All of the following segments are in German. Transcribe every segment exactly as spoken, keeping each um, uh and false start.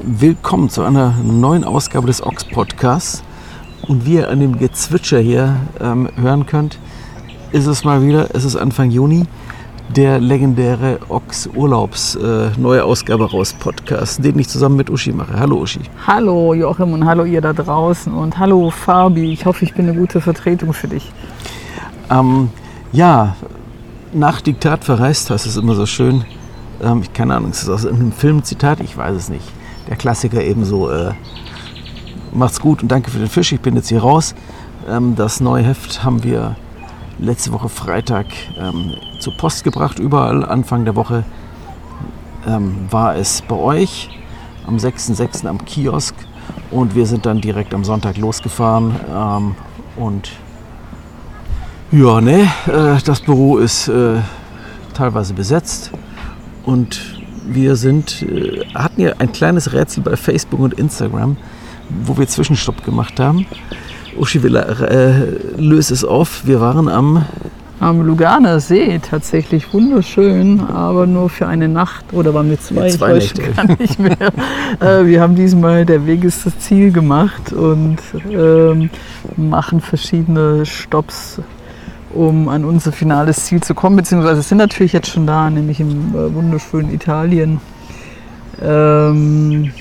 Willkommen zu einer neuen Ausgabe des Ochs Podcasts. Und wie ihr an dem Gezwitscher hier ähm, hören könnt, ist es mal wieder, es ist Anfang Juni, der legendäre Ochs Urlaubs äh, neue Ausgabe raus Podcast, den ich zusammen mit Uschi mache. Hallo Uschi. Hallo Joachim und hallo ihr da draußen und hallo Fabi. Ich hoffe, ich bin eine gute Vertretung für dich. Ähm, ja, nach Diktat verreist, das ist immer so schön. Ähm, ich keine Ahnung, es ist aus einem Filmzitat, ich weiß es nicht. Der Klassiker ebenso, äh, macht's gut und danke für den Fisch, ich bin jetzt hier raus. Ähm, das neue Heft haben wir letzte Woche Freitag ähm, zur Post gebracht, überall. Anfang der Woche ähm, war es bei euch, am sechsten sechsten am Kiosk, und wir sind dann direkt am Sonntag losgefahren. Ähm, und ja, ne, äh, das Büro ist äh, teilweise besetzt und wir sind, äh, hatten ja ein kleines Rätsel bei Facebook und Instagram, wo wir Zwischenstopp gemacht haben. Uschi, äh, löse es auf. Wir waren am... Am Luganer See, tatsächlich wunderschön, aber nur für eine Nacht. Oder waren wir zwei? Zwei ich weiß gar nicht mehr. äh, wir haben diesmal Der Weg ist das Ziel gemacht und ähm, machen verschiedene Stopps, um an unser finales Ziel zu kommen. Beziehungsweise sind natürlich jetzt schon da, nämlich im äh, wunderschönen Italien. Ähm,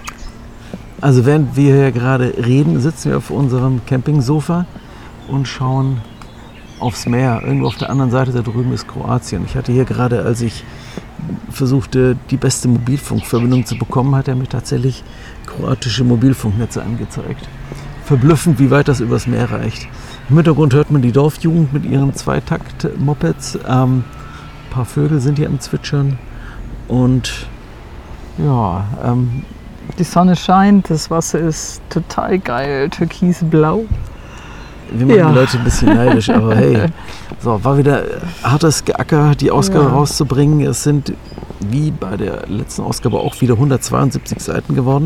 Also während wir hier gerade reden, sitzen wir auf unserem Campingsofa und schauen aufs Meer. Irgendwo auf der anderen Seite da drüben ist Kroatien. Ich hatte hier gerade, als ich versuchte, die beste Mobilfunkverbindung zu bekommen, hat er mir tatsächlich kroatische Mobilfunknetze angezeigt. Verblüffend, wie weit das übers Meer reicht. Im Hintergrund hört man die Dorfjugend mit ihren Zweitakt-Mopeds. Ähm, ein paar Vögel sind hier am Zwitschern. Und ja, ähm, die Sonne scheint, das Wasser ist total geil, türkisblau. Wir machen ja. die Leute ein bisschen neidisch, aber hey, so, war wieder hartes Geacker, die Ausgabe ja. rauszubringen. Es sind, wie bei der letzten Ausgabe, auch wieder hundertzweiundsiebzig Seiten geworden.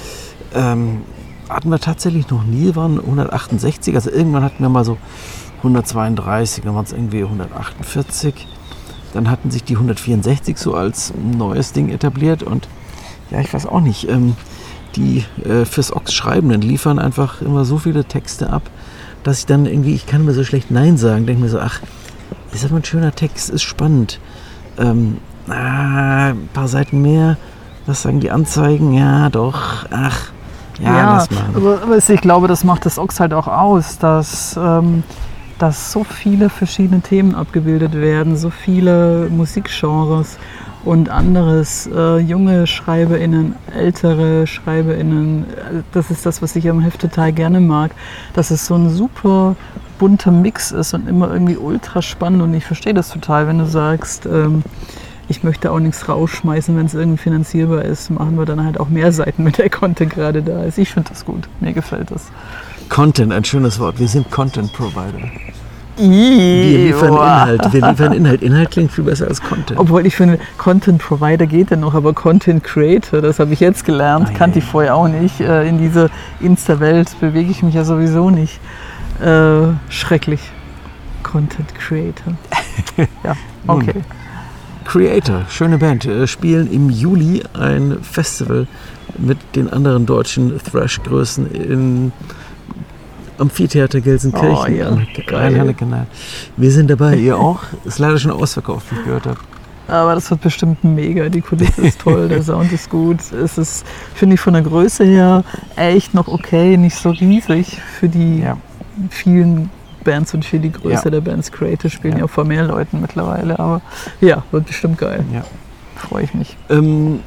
Ähm, hatten wir tatsächlich noch nie, waren hundertachtundsechzig, also irgendwann hatten wir mal so hundertzweiunddreißig, dann waren es irgendwie hundertachtundvierzig. Dann hatten sich die hundertvierundsechzig so als neues Ding etabliert und ja, ich weiß auch nicht, ähm, die äh, fürs Ochs Schreibenden liefern einfach immer so viele Texte ab, dass ich dann irgendwie, ich kann mir so schlecht Nein sagen, denke mir so, ach, ist aber ein schöner Text, ist spannend. Ähm, ah, ein paar Seiten mehr, was sagen die Anzeigen? Ja, doch, ach, ja, ja lass mal. Aber, aber ich glaube, das macht das Ochs halt auch aus, dass, ähm, dass so viele verschiedene Themen abgebildet werden, so viele Musikgenres und anderes, äh, junge SchreiberInnen, ältere SchreiberInnen. Das ist das, was ich am Heft total gerne mag, dass es so ein super bunter Mix ist und immer irgendwie ultra spannend, und ich verstehe das total, wenn du sagst, ähm, ich möchte auch nichts rausschmeißen, wenn es irgendwie finanzierbar ist, machen wir dann halt auch mehr Seiten, wenn der Content gerade da ist. Ich finde das gut, mir gefällt das. Content, ein schönes Wort, wir sind Content Provider. Wir liefern Inhalt. Wir liefern Inhalt. Inhalt klingt viel besser als Content. Obwohl ich finde, Content Provider geht ja noch, aber Content Creator, das habe ich jetzt gelernt, ah, kannte ja, ich vorher auch nicht. In dieser Insta-Welt bewege ich mich ja sowieso nicht. Äh, schrecklich. Content Creator. Ja, okay. Nun, Creator, schöne Band, spielen im Juli ein Festival mit den anderen deutschen Thrash-Größen in Amphitheater Gelsenkirchen. Oh, ja. Geil. Wir sind dabei, ihr auch? Ist leider schon ausverkauft, wie ich gehört habe. Aber das wird bestimmt mega. Die Kulisse ist toll, der Sound ist gut. Es ist, finde ich, von der Größe her echt noch okay, nicht so riesig für die ja. vielen Bands und für die Größe ja. der Bands. Creator spielen ja. ja auch vor mehr Leuten mittlerweile. Aber ja, wird bestimmt geil. Ja. Freue ich mich. Ähm,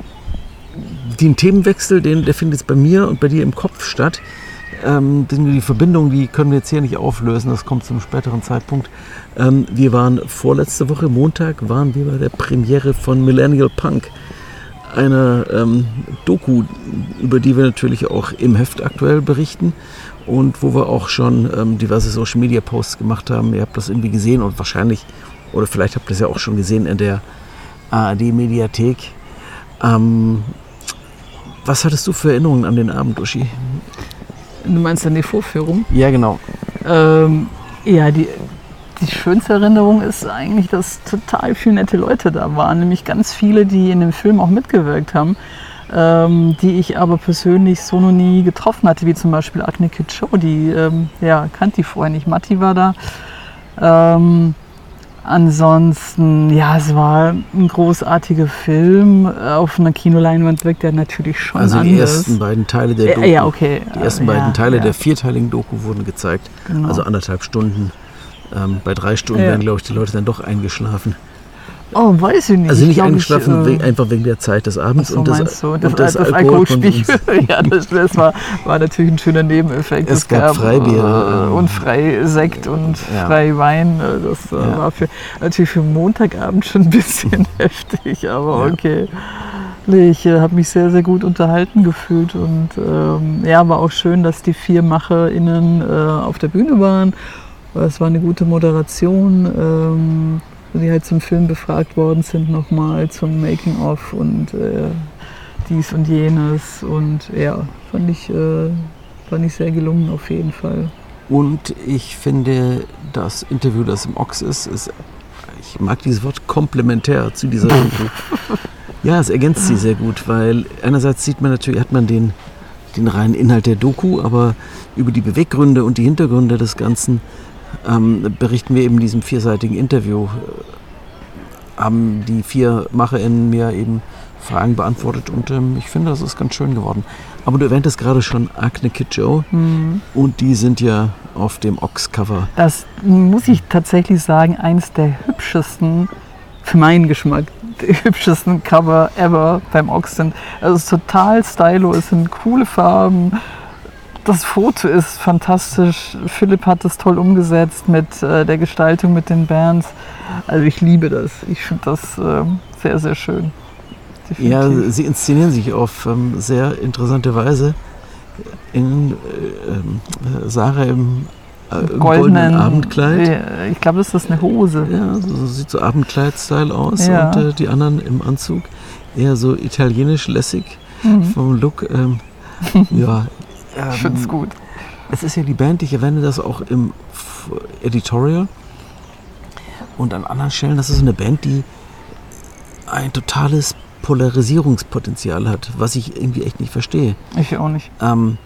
den Themenwechsel, den, der findet jetzt bei mir und bei dir im Kopf statt. Ähm, die Verbindung, die können wir jetzt hier nicht auflösen, das kommt zu einem späteren Zeitpunkt. Ähm, wir waren vorletzte Woche, Montag, waren wir bei der Premiere von Millennial Punk, einer ähm, Doku, über die wir natürlich auch im Heft aktuell berichten und wo wir auch schon ähm, diverse Social Media Posts gemacht haben. Ihr habt das irgendwie gesehen und wahrscheinlich, oder vielleicht habt ihr es ja auch schon gesehen in der A R D-Mediathek. Ähm, was hattest du für Erinnerungen an den Abend, Uschi? Du meinst an die Vorführung? Ja, genau. Ähm, ja, die, die schönste Erinnerung ist eigentlich, dass total viele nette Leute da waren. Nämlich ganz viele, die in dem Film auch mitgewirkt haben. ähm, die ich aber persönlich so noch nie getroffen hatte, wie zum Beispiel Agne Kidjo, die ähm, ja, kannte ich vorher nicht. Matti war da. Ähm, ansonsten, ja, es war ein großartiger Film. Auf einer Kinoleinwand wirkt er natürlich schon also anders. die ersten beiden Teile der Doku, ja, ja, okay. die ersten ja, beiden Teile ja. der vierteiligen Doku wurden gezeigt, Genau. also anderthalb Stunden. Ähm, bei drei Stunden Ja. werden, glaube ich, die Leute dann doch eingeschlafen. Oh, weiß ich nicht. Also Ich nicht glaub, eingeschlafen, ich, äh, wegen, einfach wegen der Zeit des Abends so und des, meinst du? und Das, des das Alkoholkonsums. Alkoholspiegel. Ja, das, das war, war natürlich ein schöner Nebeneffekt. Es gab Freibier, äh, und Freisekt und ja. Freiwein. Das äh, Ja. war für, natürlich für Montagabend schon ein bisschen heftig, aber Ja. okay. Ich äh, habe mich sehr, sehr gut unterhalten gefühlt und ähm, ja, war auch schön, dass die vier MacherInnen äh, auf der Bühne waren. Es war eine gute Moderation. Ähm, die halt zum Film befragt worden sind nochmal, zum Making-of und äh, dies und jenes. Und ja, fand ich, äh, fand ich sehr gelungen auf jeden Fall. Und ich finde, das Interview, das im Ochs ist, ist, ich mag dieses Wort, komplementär zu dieser Doku. Ja, es ergänzt sie sehr gut, weil einerseits sieht man natürlich, hat man den, den reinen Inhalt der Doku, aber über die Beweggründe und die Hintergründe des Ganzen ähm, berichten wir eben in diesem vierseitigen Interview. Haben die vier MacherInnen mir eben Fragen beantwortet und ähm, ich finde, das ist ganz schön geworden. Aber du erwähntest gerade schon Agne Kidjo Mhm. und die sind ja auf dem Ochs-Cover. Das muss ich tatsächlich sagen, eines der hübschesten, für meinen Geschmack, die hübschesten Cover ever beim Ochs sind. Also es ist total stylo, es sind coole Farben. Das Foto ist fantastisch. Philipp hat das toll umgesetzt mit äh, der Gestaltung, mit den Bands. Also ich liebe das. Ich finde das äh, sehr, sehr schön. Ja, Definitiv. sie inszenieren sich auf ähm, sehr interessante Weise in äh, ähm, Sarah im äh, im goldenen Abendkleid. äh, Ich glaube, das ist eine Hose. Ja, so, so sieht so Abendkleid-Style aus Ja. und äh, die anderen im Anzug eher so italienisch lässig Mhm. vom Look. Ähm, ja, ähm, Ich finde es gut. Es ist ja die Band, ich erwähne das auch im F- Editorial und an anderen Stellen, das ist eine Band, die ein totales Polarisierungspotenzial hat, was ich irgendwie echt nicht verstehe. Ich auch nicht. Ähm,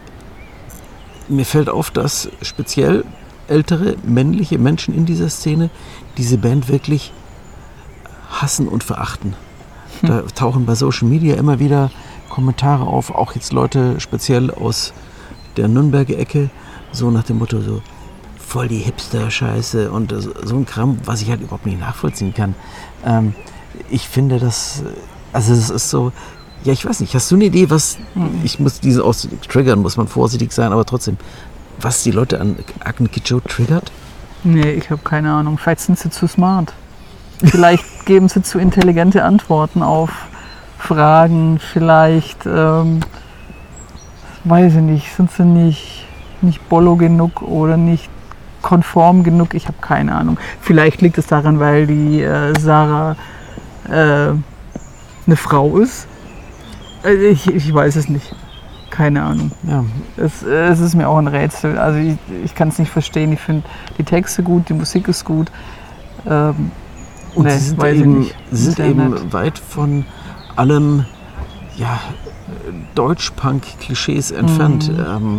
mir fällt auf, dass speziell ältere männliche Menschen in dieser Szene diese Band wirklich hassen und verachten. Hm. Da tauchen bei Social Media immer wieder Kommentare auf, auch jetzt Leute speziell aus der Nürnberger Ecke, so nach dem Motto so voll die Hipster-Scheiße und so, so ein Kram, was ich halt überhaupt nicht nachvollziehen kann. Ähm, ich finde das, also es ist so, ja, ich weiß nicht, hast du eine Idee, was, ich muss diesen Ausdruck triggern, muss man vorsichtig sein, aber trotzdem, was die Leute an Agne Kidjo triggert? Nee, ich habe keine Ahnung. Vielleicht sind sie zu smart. Vielleicht geben sie zu intelligente Antworten auf Fragen. Vielleicht, ähm, weiß ich nicht, sind sie nicht, nicht bollo genug oder nicht konform genug. Ich habe keine Ahnung. Vielleicht liegt es daran, weil die äh, Sarah äh, eine Frau ist. Also ich, ich weiß es nicht. Keine Ahnung. Ja, Es, es ist mir auch ein Rätsel. Also ich, ich kann es nicht verstehen. Ich finde die Texte gut, die Musik ist gut. Ähm, und nee, sie sind weiß ich eben, nicht. sie sind Sehr eben nett. weit von allem, ja, Deutschpunk-Klischees entfernt. Mhm. Ähm,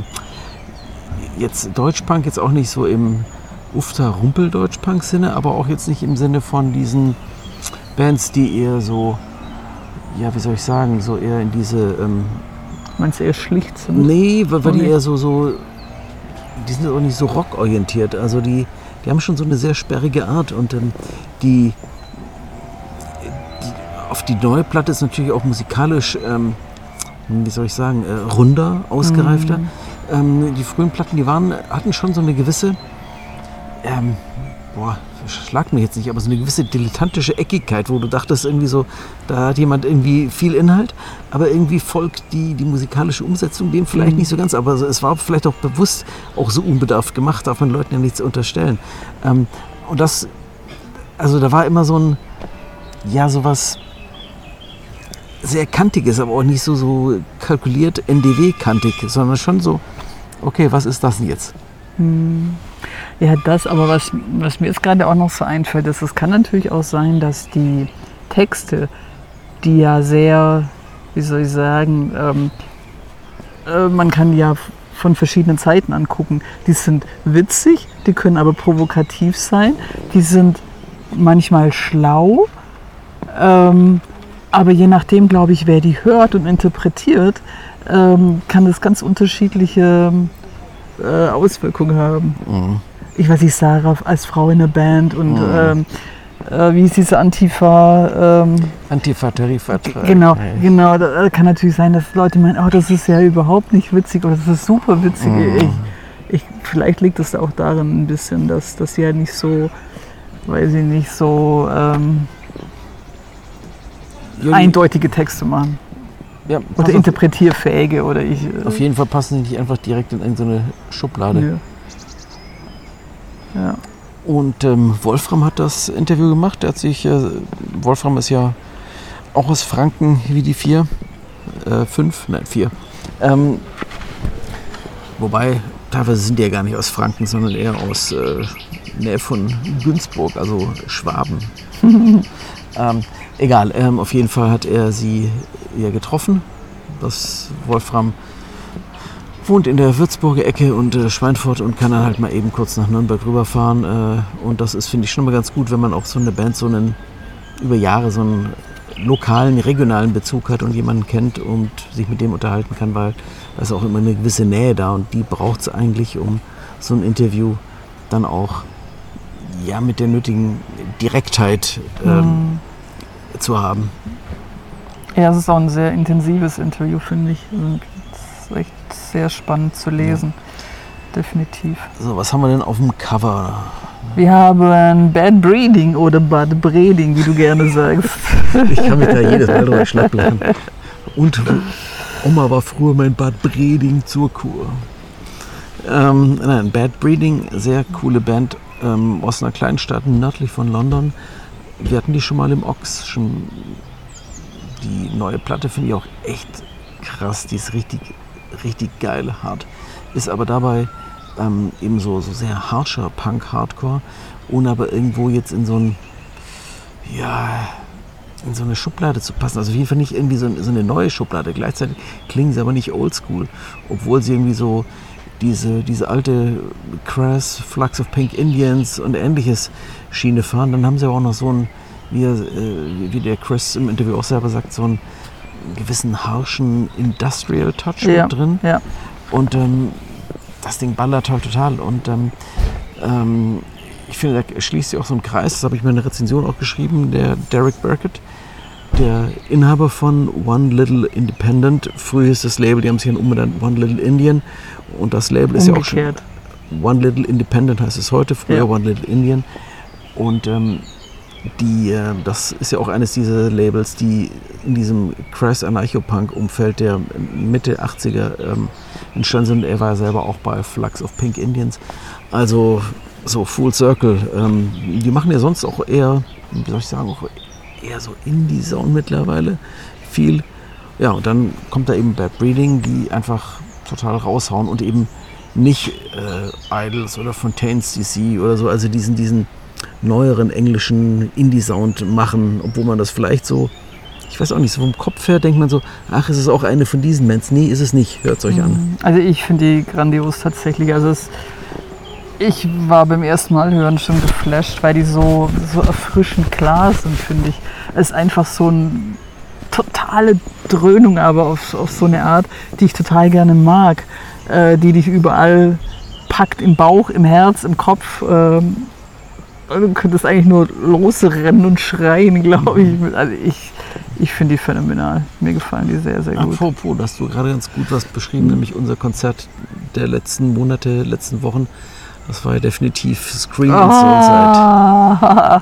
jetzt Deutschpunk jetzt auch nicht so im Ufter-Rumpel-Deutschpunk-Sinne, aber auch jetzt nicht im Sinne von diesen Bands, die eher so, ja, wie soll ich sagen, so eher in diese, ähm, Meinst du eher schlicht sind? nee, weil, weil die Okay. eher so, so, die sind auch nicht so rockorientiert, also die, die haben schon so eine sehr sperrige Art und ähm, die, die, auf die neue Platte ist natürlich auch musikalisch, ähm, wie soll ich sagen, äh, runder, ausgereifter. Mhm. Ähm, die frühen Platten, die waren, hatten schon so eine gewisse, ähm, boah, schlag mich jetzt nicht, aber so eine gewisse dilettantische Eckigkeit, wo du dachtest irgendwie so, da hat jemand irgendwie viel Inhalt, aber irgendwie folgt die, die musikalische Umsetzung dem vielleicht Mhm. nicht so ganz, aber es war vielleicht auch bewusst auch so unbedarft gemacht, darf man Leuten ja nichts unterstellen. Ähm, und das, also da war immer so ein, ja, sowas sehr kantiges, aber auch nicht so, so kalkuliert N D W-kantig, sondern schon so, okay, was ist das denn jetzt? Hm. Ja, das, aber was, was mir jetzt gerade auch noch so einfällt, ist, es kann natürlich auch sein, dass die Texte, die ja sehr wie soll ich sagen, ähm, äh, man kann ja von verschiedenen Seiten angucken. Die sind witzig, die können aber provokativ sein, die sind manchmal schlau, ähm, aber je nachdem, glaube ich, wer die hört und interpretiert, ähm, kann das ganz unterschiedliche äh, Auswirkungen haben. Mhm. Ich weiß nicht, Sarah als Frau in der Band und Mhm. ähm, äh, wie ist diese Antifa? Ähm, Antifa, Tarifvertrag. genau, Ja. genau. Da, da kann natürlich sein, dass Leute meinen, oh, das ist ja überhaupt nicht witzig oder das ist super witzig. Mhm. Ich, ich, vielleicht liegt es auch daran ein bisschen, dass, dass sie ja nicht so, weiß ich nicht, so ähm, Juli, eindeutige Texte machen. ja, Oder pass auf, interpretierfähige oder ich. Äh, auf jeden Fall passen sie nicht einfach direkt in irgendeine Schublade. Ja. Ja. Und ähm, Wolfram hat das Interview gemacht. Er hat sich, äh, Wolfram ist ja auch aus Franken wie die vier, äh, fünf, nein vier. Ähm, wobei teilweise sind die ja gar nicht aus Franken, sondern eher aus äh, Nähe von Günzburg, also Schwaben. ähm, egal, ähm, auf jeden Fall hat er sie ja getroffen. Das Wolfram wohnt in der Würzburger Ecke und äh, Schweinfurt und kann dann halt mal eben kurz nach Nürnberg rüberfahren. Äh, und das ist, finde ich, schon mal ganz gut, wenn man auch so eine Band so einen, über Jahre so einen lokalen, regionalen Bezug hat und jemanden kennt und sich mit dem unterhalten kann, weil da ist auch immer eine gewisse Nähe da und die braucht es eigentlich, um so ein Interview dann auch ja, mit der nötigen Direktheit ähm, Mhm. zu haben. Ja, es ist auch ein sehr intensives Interview, finde ich. Es ist echt sehr spannend zu lesen. Definitiv. So, was haben wir denn auf dem Cover? Wir haben Bad Breeding oder Bad Breeding, wie du gerne sagst. Ich kann mich da jedes Mal drüber schlapp lachen. Und Oma war früher mein Bad Breeding zur Kur. Ähm, nein, Bad Breeding, sehr coole Band ähm, aus einer kleinen Stadt nördlich von London. Wir hatten die schon mal im Ox. Schon die neue Platte finde ich auch echt krass. Die ist richtig, richtig geil, hart. Ist aber dabei ähm, eben so, so sehr harscher Punk, Hardcore, ohne aber irgendwo jetzt in so ein, ja, in so eine Schublade zu passen. Also auf jeden Fall nicht irgendwie so, so eine neue Schublade. Gleichzeitig klingen sie aber nicht oldschool, obwohl sie irgendwie so diese, diese alte Crass, Flux of Pink Indians und ähnliches Schiene fahren. Dann haben sie auch noch so einen, wie, er, äh, wie der Chris im Interview auch selber sagt, so einen gewissen harschen Industrial Touch Ja, mit drin. ja. Und ähm, das Ding ballert halt total. Und ähm, ähm, ich finde, da schließt sich auch so ein Kreis. Das habe ich mir in der Rezension auch geschrieben. Der Derek Burkett, der Inhaber von One Little Independent. Früher ist das Label, die haben sich dann umbenannt, One Little Indian. Und das Label ist Umgekehrt. ja auch schon One Little Independent heißt es heute, früher Ja. One Little Indian. Und ähm, die, äh, das ist ja auch eines dieser Labels, die in diesem Crass Anarcho-Punk-Umfeld der Mitte achtziger ähm, entstanden sind. Er war ja selber auch bei Flux of Pink Indians. Also so Full Circle. Ähm, die machen ja sonst auch eher, wie soll ich sagen, auch eher so Indie-Sound mittlerweile. Viel. Ja, und dann kommt da eben Bad Breeding, die einfach total raushauen und eben nicht äh, Idols oder Fontaines D C oder so, also diesen, diesen neueren englischen Indie-Sound machen, obwohl man das vielleicht so, ich weiß auch nicht, so vom Kopf her denkt man so, ach, ist es auch eine von diesen Bands? Nee, ist es nicht, hört es euch an. Also ich finde die grandios tatsächlich. Also es, ich war beim ersten Mal hören schon geflasht, weil die so, so erfrischend klar sind, finde ich. Es ist einfach so eine totale Dröhnung, aber auf, auf so eine Art, die ich total gerne mag, äh, die dich überall packt, im Bauch, im Herz, im Kopf. Ähm, du könntest eigentlich nur losrennen und schreien, glaube ich. Also ich, ich finde die phänomenal. Mir gefallen die sehr, sehr gut. Apropos, hast du gerade ganz gut was beschrieben, nämlich unser Konzert der letzten Monate, letzten Wochen. Das war ja definitiv Scream and Soulside. Ah,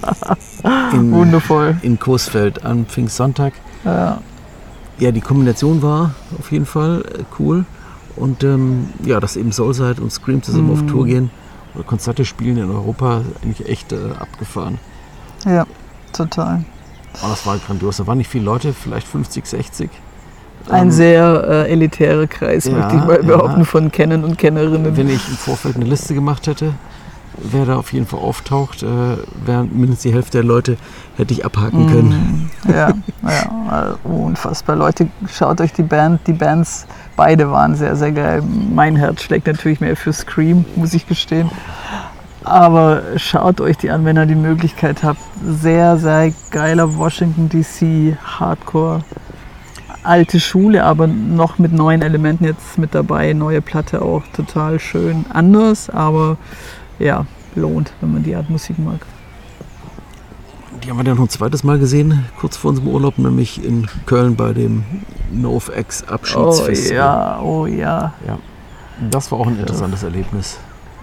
In, wundervoll. in Coesfeld am Pfingstsonntag. Ja. Ja, die Kombination war auf jeden Fall äh, cool. Und ähm, ja, dass eben Soulside und Scream zusammen Mhm. auf Tour gehen oder Konzerte spielen in Europa, eigentlich echt äh, abgefahren. Ja, total. Aber das war grandios. Da waren nicht viele Leute, vielleicht fünfzig, sechzig. Ein Ähm, sehr äh, elitärer Kreis, ja, möchte ich mal ja. behaupten, von Kennern und Kennerinnen. Wenn ich im Vorfeld eine Liste gemacht hätte, wer da auf jeden Fall auftaucht. Äh, während mindestens die Hälfte der Leute hätte ich abhaken können. Ja, ja, unfassbar. Leute, schaut euch die Band, die Bands, beide waren sehr, sehr geil. Mein Herz schlägt natürlich mehr für Scream, muss ich gestehen. Aber schaut euch die an, wenn ihr die Möglichkeit habt. Sehr, sehr geiler Washington D C Hardcore. Alte Schule, aber noch mit neuen Elementen jetzt mit dabei. Neue Platte auch total schön. Anders, aber ja, lohnt, wenn man die Art Musik mag. Die haben wir dann noch ein zweites Mal gesehen, kurz vor unserem Urlaub, nämlich in Köln bei dem NoFX Abschiedsfestival. Oh ja, oh ja. ja. Das war auch ein interessantes Erlebnis.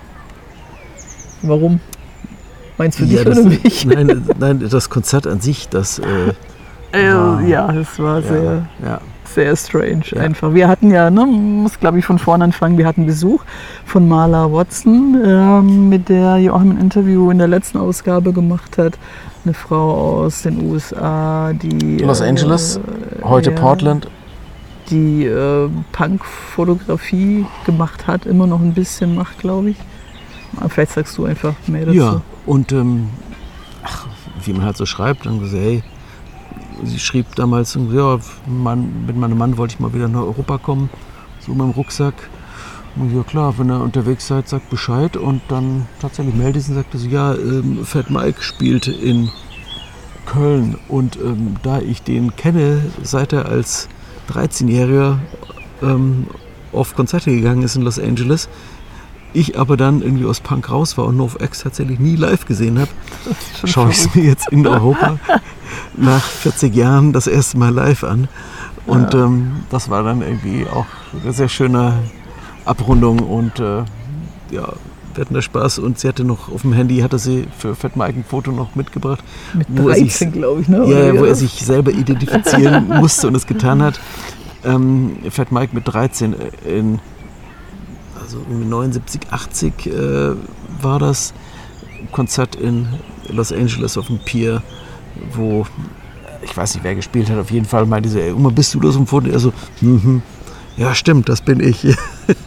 Warum? Meinst du ja, dich das, oder mich? Nein, nein, das Konzert an sich, das... Äh, äh, war, ja, das war sehr, ja, ja. sehr strange Ja. einfach. Wir hatten ja, ne, muss glaube ich von vorne anfangen, wir hatten Besuch von Marla Watson, ähm, mit der Joachim ein Interview in der letzten Ausgabe gemacht hat. Eine Frau aus den U S A, die... Los Angeles, äh, heute ja, Portland. die äh, Punk-Fotografie gemacht hat, immer noch ein bisschen macht, glaube ich. Aber vielleicht sagst du einfach mehr dazu. Ja, und ähm, ach, wie man halt so schreibt, dann gesagt, hey, sie schrieb damals, ja, mein, mit meinem Mann wollte ich mal wieder nach Europa kommen, so mit dem Rucksack. Und ja klar, wenn ihr unterwegs seid, sagt Bescheid. Und dann tatsächlich meldete sie und sagte sie, ja, ähm, Fat Mike spielt in Köln. Und ähm, da ich den kenne, seit er als dreizehnjähriger ähm, auf Konzerte gegangen ist in Los Angeles, ich aber dann irgendwie aus Punk raus war und NoFX tatsächlich nie live gesehen habe, schaue ich es mir jetzt in Europa nach vierzig Jahren das erste Mal live an. Und ja. ähm, das war dann irgendwie auch eine sehr schöne Abrundung und äh, ja, wir hatten da Spaß. Und sie hatte noch auf dem Handy, hatte sie für Fat Mike ein Foto noch mitgebracht. Mit dreizehn, glaube ich, ne? Ja, wo er sich selber identifizieren musste und es getan hat. Ähm, Fat Mike mit dreizehn in also neunundsiebzig, achtzig äh, war das Konzert in Los Angeles auf dem Pier, wo, ich weiß nicht, wer gespielt hat, auf jeden Fall meinte sie, ey, Oma, bist du das im Foto? Er so, mhm, ja stimmt, das bin ich. ja.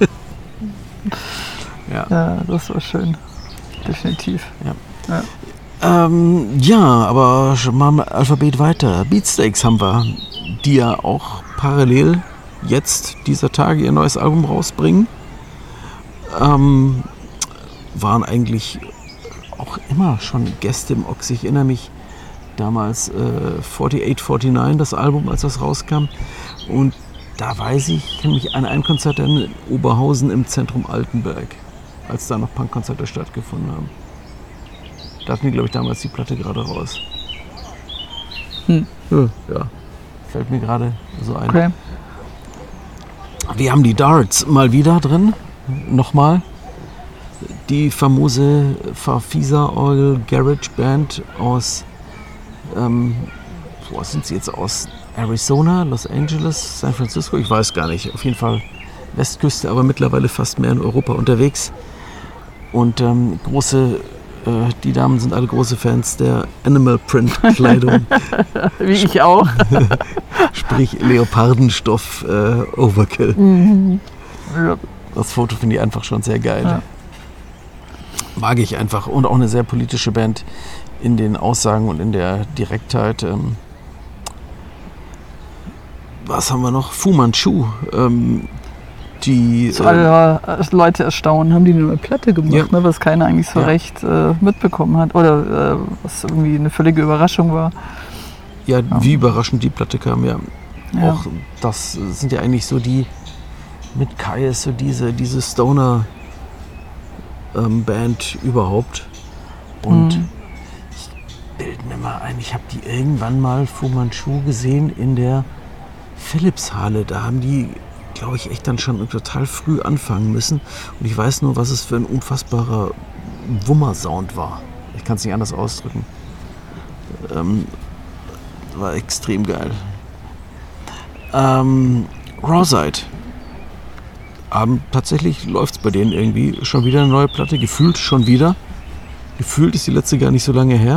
ja, das war schön, definitiv. Ja, ja. Ähm, ja aber schon mal mit Alphabet weiter. Beatsteaks haben wir, die ja auch parallel jetzt dieser Tage ihr neues Album rausbringen. Ähm, waren eigentlich auch immer schon Gäste im Ochs. Ich erinnere mich damals äh, achtundvierzig, neunundvierzig, das Album, als das rauskam. Und da weiß ich, ich kann mich an ein Konzert in Oberhausen im Zentrum Altenberg, als da noch Punkkonzerte stattgefunden haben. Da hatten wir, glaube ich, damals die Platte gerade raus. Hm. Ja, ja, fällt mir gerade so ein. Okay. Wir haben die Darts mal wieder drin. Nochmal die famose Farfisa Orgel Garage Band aus, ähm, wo sind sie jetzt, aus Arizona, Los Angeles, San Francisco, ich weiß gar nicht, auf jeden Fall Westküste, aber mittlerweile fast mehr in Europa unterwegs. Und ähm, große, äh, die Damen sind alle große Fans der Animal Print Kleidung. Wie ich auch. Sprich Leopardenstoff äh, Overkill. Mhm. Ja. Das Foto finde ich einfach schon sehr geil. Ja. Mag ich einfach. Und auch eine sehr politische Band in den Aussagen und in der Direktheit. Ähm was haben wir noch? Fu Manchu. Ähm die so alle äh, Leute erstaunen, haben die eine neue Platte gemacht, ja. ne, was keiner eigentlich so ja. recht äh, mitbekommen hat. Oder äh, was irgendwie eine völlige Überraschung war. Ja, ja. wie überraschend die Platte kam. Ja. Ja. Auch das sind ja eigentlich so die mit Kai ist so diese, diese Stoner ähm, Band überhaupt. Und mhm. ich bilde mir mal ein, ich habe die irgendwann mal Fu Manchu gesehen in der Philipshalle. Da haben die, glaube ich, echt dann schon total früh anfangen müssen. Und ich weiß nur, was es für ein unfassbarer Wummer-Sound war. Ich kann es nicht anders ausdrücken. Ähm, war extrem geil. Ähm, Rawside. Aber tatsächlich läuft es bei denen irgendwie schon wieder eine neue Platte. Gefühlt schon wieder. Gefühlt ist die letzte gar nicht so lange her.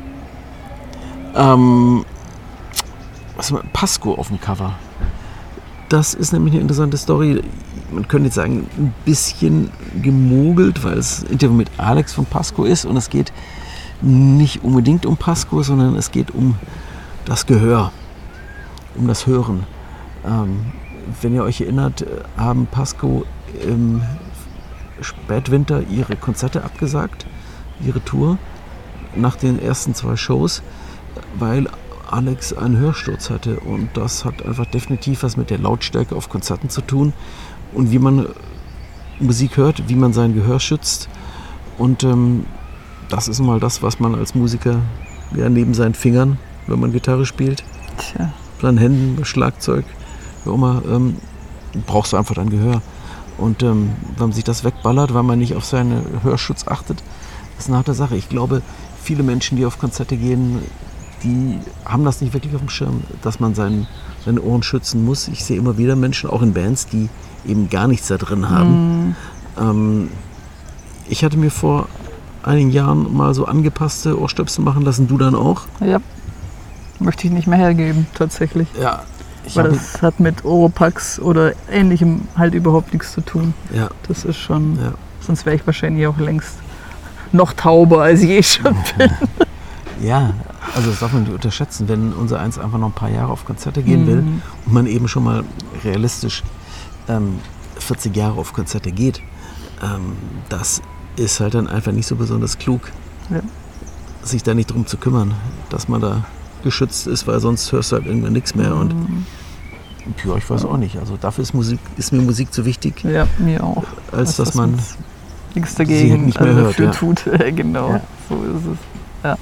Ähm, was haben wir? Pasco auf dem Cover. Das ist nämlich eine interessante Story. man könnte jetzt sagen, ein bisschen gemogelt, weil es ein Interview mit Alex von Pasco ist und es geht nicht unbedingt um Pasco, sondern es geht um das Gehör, um das Hören. Ähm, wenn ihr euch erinnert, haben Pasco im Spätwinter ihre Konzerte abgesagt, ihre Tour, nach den ersten zwei Shows, weil Alex einen Hörsturz hatte. Und das hat einfach definitiv was mit der Lautstärke auf Konzerten zu tun und wie man Musik hört, wie man sein Gehör schützt. Und ähm, das ist mal das, was man als Musiker ja, neben seinen Fingern, wenn man Gitarre spielt, Tja. seinen Händen, Schlagzeug, wie auch immer, ähm, brauchst du einfach dein Gehör. Und ähm, wenn man sich das wegballert, weil man nicht auf seinen Hörschutz achtet, das ist eine harte Sache. Ich glaube, viele Menschen, die auf Konzerte gehen, die haben das nicht wirklich auf dem Schirm, dass man seinen, seine Ohren schützen muss. Ich sehe immer wieder Menschen, auch in Bands, die eben gar nichts da drin haben. Mm. Ähm, ich hatte mir vor einigen Jahren mal so angepasste Ohrstöpsel machen lassen, du dann auch? Ja, möchte ich nicht mehr hergeben, tatsächlich. Ja. Ich Weil das hat mit Oropax oder Ähnlichem halt überhaupt nichts zu tun. Ja. Das ist schon, ja. Sonst wäre ich wahrscheinlich auch längst noch tauber, als ich eh schon bin. Ja, also das darf man nicht unterschätzen, wenn unser Eins einfach noch ein paar Jahre auf Konzerte gehen mm. will und man eben schon mal realistisch ähm, vierzig Jahre auf Konzerte geht, ähm, das ist halt dann einfach nicht so besonders klug, ja. sich da nicht drum zu kümmern, dass man da geschützt ist, weil sonst hörst du halt irgendwann nichts mehr. Und ja, ich weiß auch nicht. Also dafür ist Musik, ist mir Musik so wichtig. Ja, mir auch. Als dass, dass man nichts dagegen nicht mehr also hört, dafür ja. tut. Genau, ja. So ist es. Ja.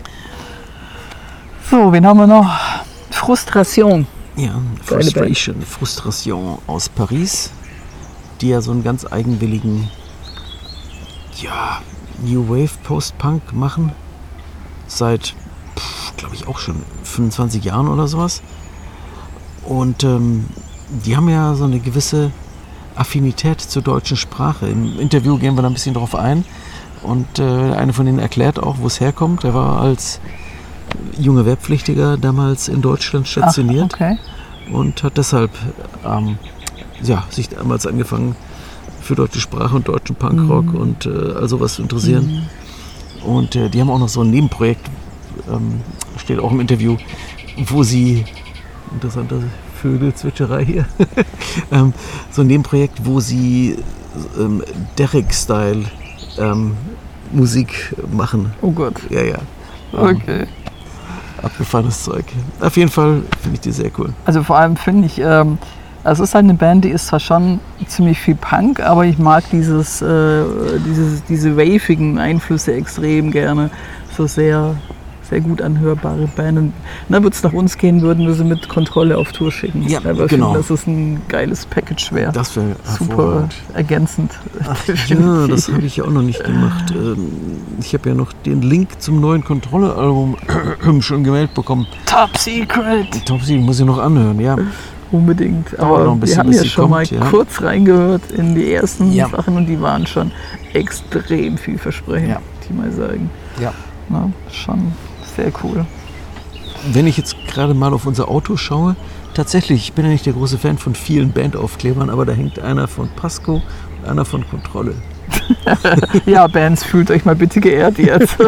So, wen haben wir noch? Frustration. Ja, Frustration, Frustration aus Paris, die ja so einen ganz eigenwilligen, ja, New Wave Post-Punk machen. Seit glaube ich auch schon fünfundzwanzig Jahren oder sowas. Und ähm, die haben ja so eine gewisse Affinität zur deutschen Sprache. Im Interview gehen wir da ein bisschen drauf ein. Und äh, einer von denen erklärt auch, wo es herkommt. Er war als junger Wehrpflichtiger damals in Deutschland stationiert. Ach, okay. Und hat deshalb ähm, ja, sich damals angefangen, für deutsche Sprache und deutschen Punkrock mhm. und äh, all sowas zu interessieren. Mhm. Und äh, die haben auch noch so ein Nebenprojekt, ähm, steht auch im Interview, wo sie, interessante Vögelzwitscherei hier, ähm, so ein Nebenprojekt, wo sie ähm, Derek-Style ähm, Musik machen. Oh Gott. Ja, ja. Ähm, okay. Abgefahrenes Zeug. Auf jeden Fall finde ich die sehr cool. Also vor allem finde ich, ähm, es ist halt eine Band, die ist zwar schon ziemlich viel Punk, aber ich mag dieses, äh, dieses, diese wavigen Einflüsse extrem gerne. So sehr, sehr gut anhörbare Band. Und dann wird es nach uns gehen, würden wir sie mit Kontrolle auf Tour schicken. Ja, aber genau. Dass es ein geiles Package wäre. Das wäre super ergänzend. Ach, ja, das habe ich ja auch noch nicht gemacht. Ich habe ja noch den Link zum neuen Kontrolle-Album schon gemeldet bekommen. Top Secret! Top Secret, muss ich noch anhören, ja. Unbedingt, aber noch ein bisschen, wir haben ja schon kommt, mal ja. kurz reingehört in die ersten ja. Sachen und die waren schon extrem vielversprechend, ja. die mal sagen. Ja. Na, schon sehr cool. Wenn ich jetzt gerade mal auf unser Auto schaue, tatsächlich, ich bin ja nicht der große Fan von vielen Bandaufklebern, aber da hängt einer von Pasco und einer von Kontrolle. Ja, Bands, fühlt euch mal bitte geehrt jetzt.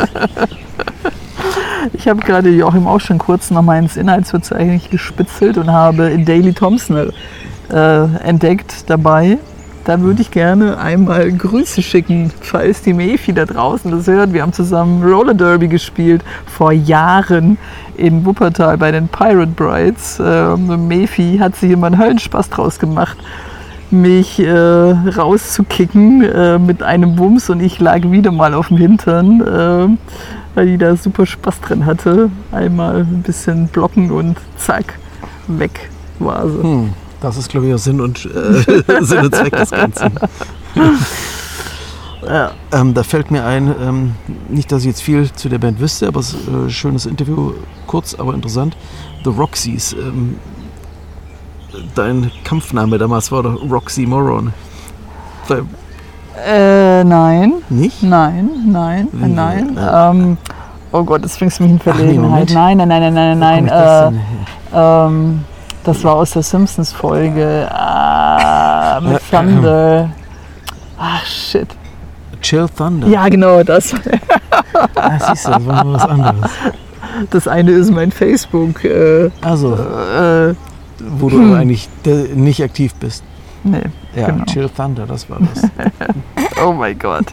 Ich habe gerade Joachim auch schon kurz nochmal ins Inhaltsverzeichnis gespitzelt und habe Daley Thompson äh, entdeckt dabei. Da würde ich gerne einmal Grüße schicken, falls die Mephi da draußen das hört. Wir haben zusammen Roller Derby gespielt, vor Jahren in Wuppertal bei den Pirate Brides. Äh, Mephi hat sich immer einen Höllenspaß draus gemacht, mich äh, rauszukicken äh, mit einem Bums, und ich lag wieder mal auf dem Hintern, äh, weil die da super Spaß drin hatte. Einmal ein bisschen blocken und zack, weg war sie. Hm, das ist, glaube ich, auch Sinn und, äh, Sinn und Zweck des Ganzen. Ja. Ähm, da fällt mir ein, ähm, nicht, dass ich jetzt viel zu der Band wüsste, aber es ist ein äh, schönes Interview, kurz, aber interessant. The Roxys. Ähm, dein Kampfname damals war doch Roxy Moron. Weil Äh, nein. Nicht? Nein, nein, Wie? nein. Ja. Ähm, oh Gott, das bringst du mich in Ach, nee, Verlegenheit. Moment. nein, nein, nein, nein, nein, Wo nein. komm ich das Äh, denn her? ähm, das war aus der Simpsons-Folge. Ah, mit Thunder. Ach, shit. Chill Thunder. Ja, genau, das. Ah, siehst du, das war nur was anderes. Das eine ist mein Facebook. Äh, Also, äh, wo du hm. eigentlich nicht aktiv bist. Nee, ja, genau. Chill Thunder, das war das. Oh mein Gott.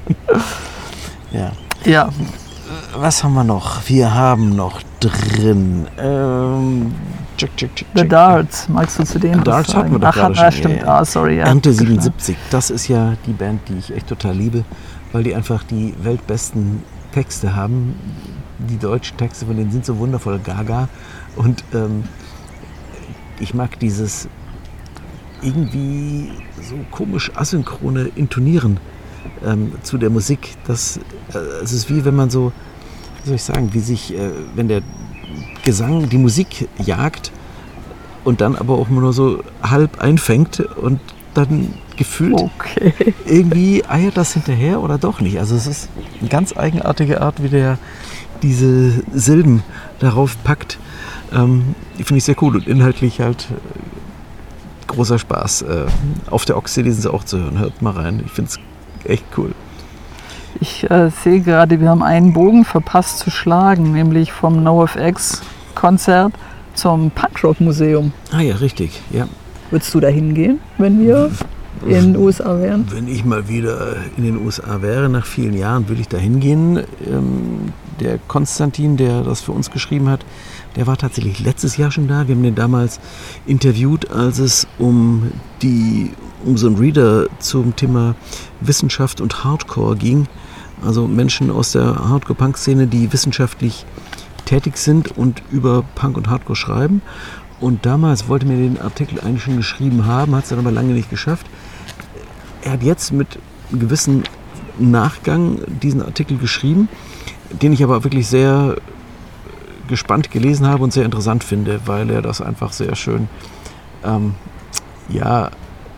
Ja. Ja. Was haben wir noch? Wir haben noch drin. Ähm, check, check, check, The check. Darts. Magst du zu denen The Darts hatten wir doch Ach, gerade ja, schon. stimmt. Ja, ja. Ah, sorry. Ja. Ernte siebenundsiebzig. Das ist ja die Band, die ich echt total liebe, weil die einfach die weltbesten Texte haben. Die deutschen Texte von denen sind so wundervoll gaga. Und ähm, ich mag dieses irgendwie so komisch asynchrone Intonieren ähm, zu der Musik. Das, äh, es ist wie wenn man so, wie soll ich sagen, wie sich, äh, wenn der Gesang die Musik jagt und dann aber auch nur so halb einfängt und dann gefühlt okay. irgendwie eiert das hinterher oder doch nicht. Also es ist eine ganz eigenartige Art, wie der diese Silben darauf packt. Ähm, die finde ich sehr cool und inhaltlich halt äh, großer Spaß. Äh, auf der Ox-C D sind sie auch zu hören. Hört mal rein. Ich finde es echt cool. Ich äh, sehe gerade, wir haben einen Bogen verpasst zu schlagen, nämlich vom NoFX-Konzert zum Punkrock-Museum. Ah ja, richtig. Ja. Würdest du da hingehen, wenn wir in den U S A wären? Wenn ich mal wieder in den U S A wäre, nach vielen Jahren, würde ich da hingehen. Ähm, der Konstantin, der das für uns geschrieben hat, der war tatsächlich letztes Jahr schon da. Wir haben den damals interviewt, als es um, die, um so einen Reader zum Thema Wissenschaft und Hardcore ging. Also Menschen aus der Hardcore-Punk-Szene, die wissenschaftlich tätig sind und über Punk und Hardcore schreiben. Und damals wollte mir den Artikel eigentlich schon geschrieben haben, hat es dann aber lange nicht geschafft. Er hat jetzt mit einem gewissen Nachgang diesen Artikel geschrieben, den ich aber wirklich sehr gespannt gelesen habe und sehr interessant finde, weil er das einfach sehr schön ähm, ja,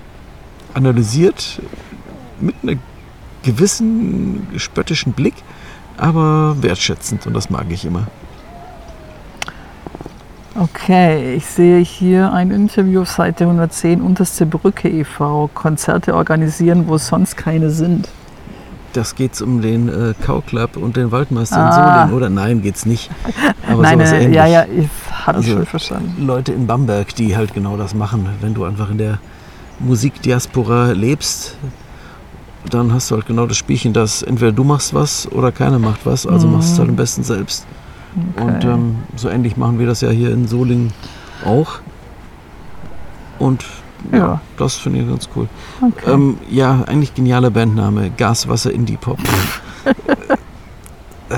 analysiert mit einem gewissen spöttischen Blick, aber wertschätzend, und das mag ich immer. Okay, ich sehe hier ein Interview auf Seite hundertzehn, Unterste Brücke e V, Konzerte organisieren, wo sonst keine sind. Das geht's um den äh, Kau-Club und den Waldmeister ah. in Solingen, oder? Nein, geht's nicht. Aber Nein, sowas äh, ähnlich. ja, ja, ich habe also schon verstanden. Leute in Bamberg, die halt genau das machen. Wenn du einfach in der Musikdiaspora lebst, dann hast du halt genau das Spielchen, dass entweder du machst was oder keiner macht was, also mhm. machst du es halt am besten selbst. Okay. Und ähm, so ähnlich machen wir das ja hier in Solingen auch. Und ja, ja. das finde ich ganz cool. Okay. Ähm, ja, eigentlich genialer Bandname, Gas, Wasser, Indie Pop. äh,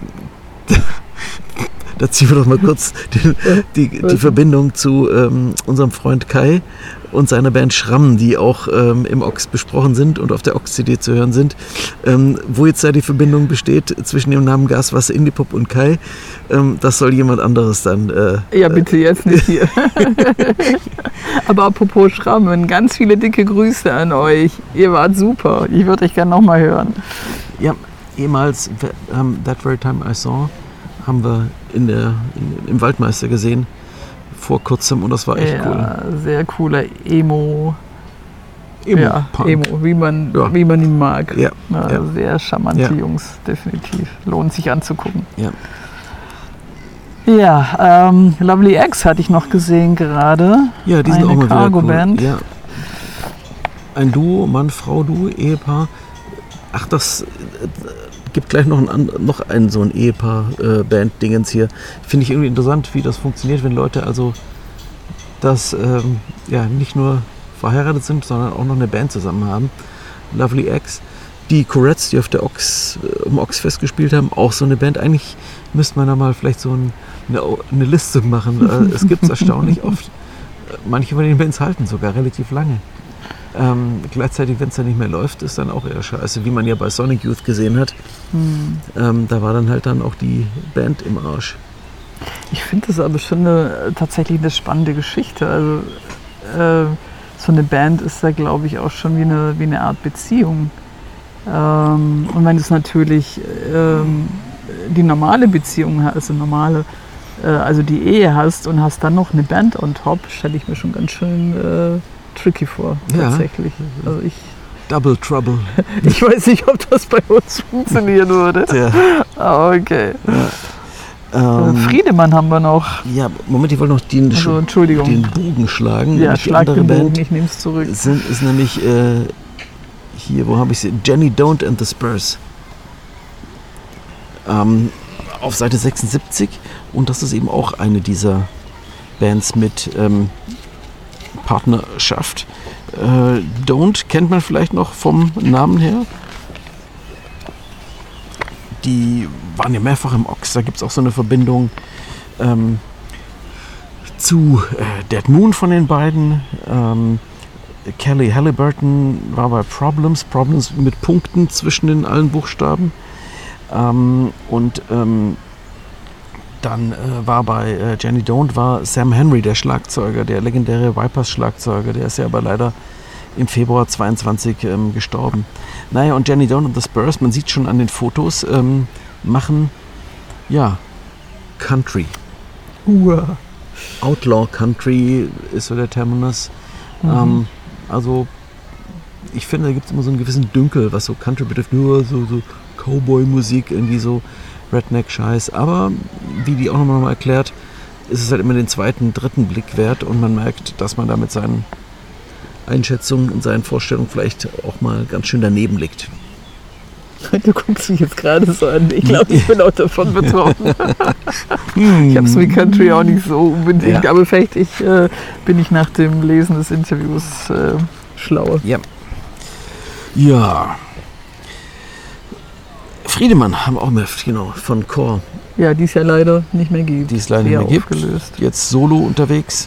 da ziehen wir doch mal kurz die, die, die Verbindung zu ähm, unserem Freund Kai und seiner Band Schramm, die auch ähm, im Ox besprochen sind und auf der Ox-C D zu hören sind. Ähm, wo jetzt da die Verbindung besteht zwischen dem Namen Gas, Wasser, Indie Pop und Kai, ähm, das soll jemand anderes dann... Äh, ja, bitte jetzt nicht hier. Aber apropos Schramm, ganz viele dicke Grüße an euch. Ihr wart super. Ich würde euch gerne nochmal hören. Ja, ehemals ähm, That Very Time I Saw haben wir in der, in, im Waldmeister gesehen. Vor kurzem, und das war echt ja, cool. Sehr cooler Emo. Emo, ja, Emo wie, man, ja. wie man ihn mag. Ja, ja, ja. Sehr charmante ja. Jungs, definitiv. Lohnt sich anzugucken. Ja, ja ähm, Lovely X hatte ich noch gesehen gerade. Ja, die sind Eine auch mal wieder cool. Cargo-Band. Ja. Ein Duo, Mann, Frau, Duo, Ehepaar. Ach, das... Äh, gibt gleich noch ein, noch ein so ein Ehepaar-Band-Dingens hier. Finde ich irgendwie interessant, wie das funktioniert, wenn Leute also das ähm, ja, nicht nur verheiratet sind, sondern auch noch eine Band zusammen haben. Lovely X. Die Courettes, die auf der Ox, äh, um Oxfest gespielt haben, auch so eine Band. Eigentlich müsste man da mal vielleicht so ein, eine, eine Liste machen. Äh, es gibt es erstaunlich oft. Manche von den Bands halten sogar relativ lange. Ähm, gleichzeitig, wenn es dann nicht mehr läuft, ist dann auch eher scheiße, wie man ja bei Sonic Youth gesehen hat. Hm. Ähm, da war dann halt dann auch die Band im Arsch. Ich finde das aber schon eine, tatsächlich eine spannende Geschichte. Also äh, so eine Band ist da, glaube ich, auch schon wie eine, wie eine Art Beziehung. Ähm, und wenn du es natürlich ähm, die normale Beziehung hast, also normale, äh, also die Ehe hast und hast dann noch eine Band on top, stelle ich mir schon ganz schön äh, tricky vor, Ja. tatsächlich. Also ich, Double Trouble. ich weiß nicht, ob das bei uns funktionieren würde. Ja. Ah, okay. Ähm, Friedemann haben wir noch. ja, Moment, ich wollte noch den, Also, Entschuldigung. den Bogen schlagen. Ja, Nämlich die schlag andere den Bogen, Band ich nehme es zurück. sind, ist nämlich äh, hier, wo habe ich sie? Jenny Don't and the Spurs. Ähm, auf Seite sechsundsiebzig. Und das ist eben auch eine dieser Bands mit ähm, Partnerschaft. Äh, Don't kennt man vielleicht noch vom Namen her. Die waren ja mehrfach im Ochs. Da gibt es auch so eine Verbindung ähm, zu äh, Dead Moon von den beiden. Ähm, Kelly Halliburton war bei Problems. Problems mit Punkten zwischen den allen Buchstaben. Ähm, und ähm, dann äh, war bei äh, Jenny Don't war Sam Henry, der Schlagzeuger, der legendäre Vipers-Schlagzeuger. Der ist ja aber leider im Februar zweiundzwanzig ähm, gestorben. Naja, und Jenny Don't und the Spurs, man sieht schon an den Fotos, ähm, machen, ja, Country. Uah. Outlaw Country ist so der Terminus. Mhm. Ähm, also, ich finde, da gibt es immer so einen gewissen Dünkel, was so Country betrifft. Nur so, so Cowboy-Musik, irgendwie so Redneck-Scheiß. Aber, wie die auch nochmal erklärt, ist es halt immer den zweiten, dritten Blick wert und man merkt, dass man da mit seinen Einschätzungen und seinen Vorstellungen vielleicht auch mal ganz schön daneben liegt. Du guckst mich jetzt gerade so an. Ich glaube, ich bin auch davon betroffen. Ich habe es mit Country auch nicht so unbedingt, Ja. aber vielleicht ich, äh, bin ich nach dem Lesen des Interviews äh, schlauer. Ja. Ja. Friedemann haben wir auch mehr, genau, von Chor. Ja, die es ja leider nicht mehr gibt. Die es leider nicht Eher mehr gibt. aufgelöst. Jetzt solo unterwegs.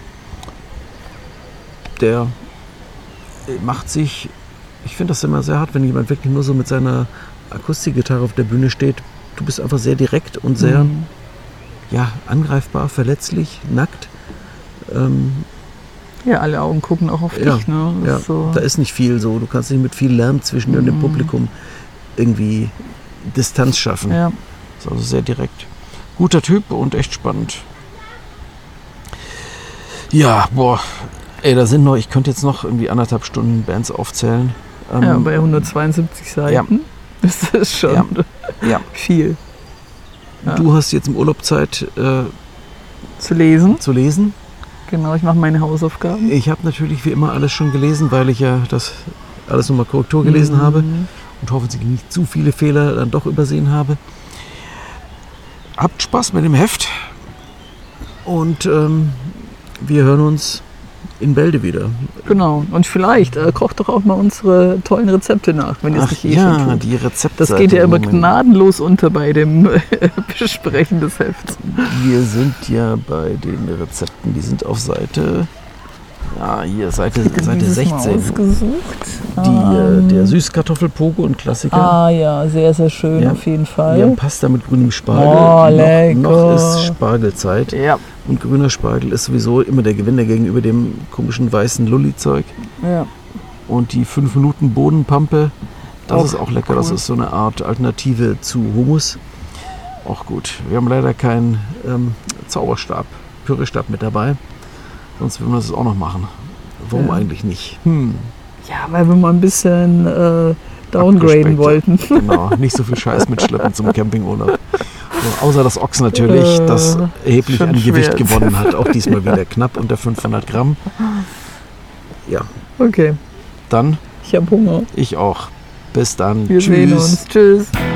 Der macht sich, ich finde das immer sehr hart, wenn jemand wirklich nur so mit seiner Akustikgitarre auf der Bühne steht. Du bist einfach sehr direkt und sehr Mhm. ja, angreifbar, verletzlich, nackt. Ähm, Ja, alle Augen gucken auch auf Ja, dich. Ne? Das ja, ist so. da ist nicht viel so. Du kannst nicht mit viel Lärm zwischen dir und dem Mhm. Publikum irgendwie Distanz schaffen. Ja. Ist also sehr direkt. Guter Typ und echt spannend. Ja, boah, ey, da sind noch, ich könnte jetzt noch irgendwie anderthalb Stunden Bands aufzählen. Ähm, ja, bei hundertzweiundsiebzig Seiten ist das schon Ja. Ja. viel Ja. Du hast jetzt im Urlaub Zeit äh, zu lesen. zu lesen. Genau, ich mache meine Hausaufgaben. Ich habe natürlich wie immer alles schon gelesen, weil ich ja das alles nochmal Korrektur gelesen Mhm. habe und hoffentlich nicht zu viele Fehler dann doch übersehen habe. Habt Spaß mit dem Heft und ähm, wir hören uns in Bälde wieder. Genau. Und vielleicht äh, kocht doch auch mal unsere tollen Rezepte nach, wenn ihr es Ach nicht eh ja, schon tut. die Rezepte. Das geht ja immer gnadenlos unter bei dem äh, Besprechen des Hefts. Wir sind ja bei den Rezepten, die sind auf Seite, ja hier Seite, Seite Dieses Mal sechzehn. ausgesucht. Die, äh, der Süßkartoffelpogo und Klassiker. Ah ja, sehr, sehr schön Ja. auf jeden Wir Fall. haben Pasta mit grünem Spargel. Oh, lecker. noch, noch ist Spargelzeit. Ja, Und grüner Spargel ist sowieso immer der Gewinner gegenüber dem komischen weißen Lulli-Zeug. ja. Und die fünf Minuten Bodenpampe, das Auch ist auch lecker. Das cool. ist so eine Art Alternative zu Hummus. Auch gut. Wir haben leider keinen ähm, Zauberstab, Pürierstab mit dabei. Sonst würden wir das auch noch machen. Warum Ja. eigentlich nicht? Hm, ja, weil wir mal ein bisschen äh, downgraden abgespeckt. wollten. Genau, nicht so viel Scheiß mitschleppen zum Campingurlaub. So, außer das Ochs natürlich, Äh, das erheblich schon an Gewicht schwer. gewonnen hat. Auch diesmal wieder knapp unter fünfhundert Gramm. Ja, Okay, dann ich habe Hunger. ich auch. Bis dann. Wir Tschüss. sehen uns. Tschüss.